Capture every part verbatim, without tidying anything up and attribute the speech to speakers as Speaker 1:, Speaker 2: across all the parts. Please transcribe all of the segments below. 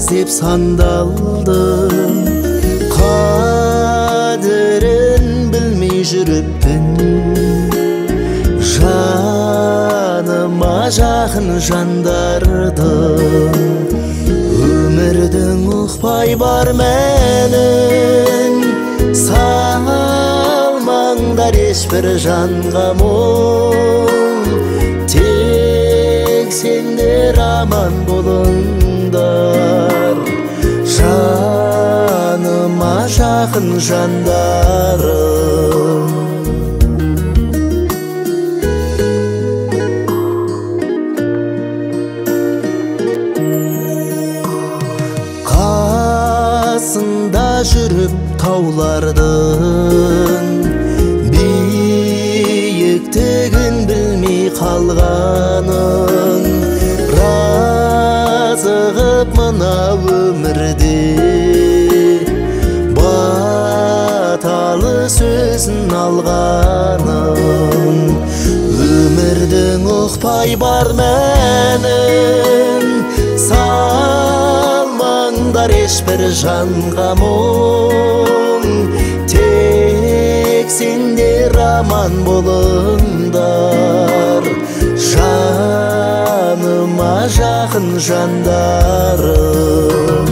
Speaker 1: іздеп сандалдым, қадірін білмей жүріппін. Жаныма жақын жандарды өмірдің ұқпай бар мәнін салмаңдар ешбір жанға мұң. Тек сендер аман болыңдар, жаныма жақын жандарым. Қасында жүріп таулардың биіктігін білмей қалғаның, разығып мына өмірде баталы сөзін алғаның. Өмірдің ұқпай бар мәнін салмаңдар ешбір жанға мұң. Тек сендер аман болыңдар, жаныма жақын жандарым.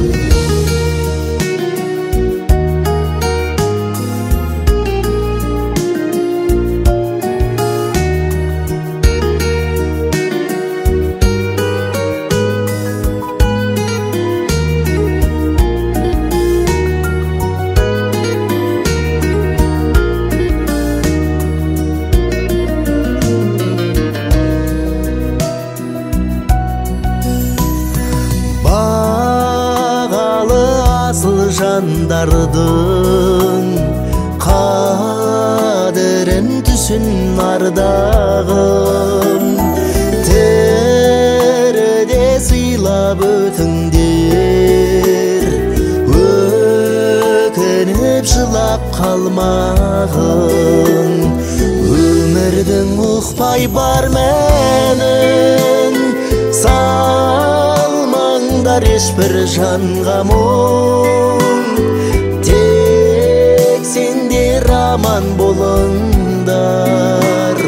Speaker 1: Асыл жандардың қадірін түсін ардағым, тіріде сыйлап өтіңдер, өкініп жылап қалмағын. Өмірдің ұқпай бар мәнін салмаңдар ешбір жанға мұң. Тек сендер аман болыңдар,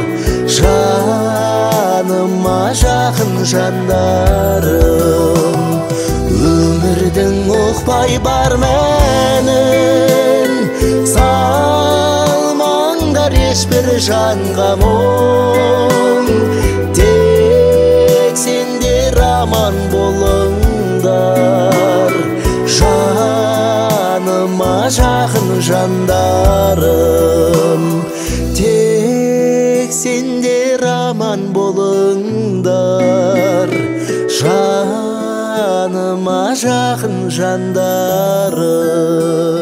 Speaker 1: жаныма жақын жандарым. Өмірдің ұқпай бар мәнін салмаңдар ешбір жанға мұң. Тек сендер аман болыңдар, жаныма жақын жандарым. Тек сендер аман болыңдар, жаныма жақын жандарым.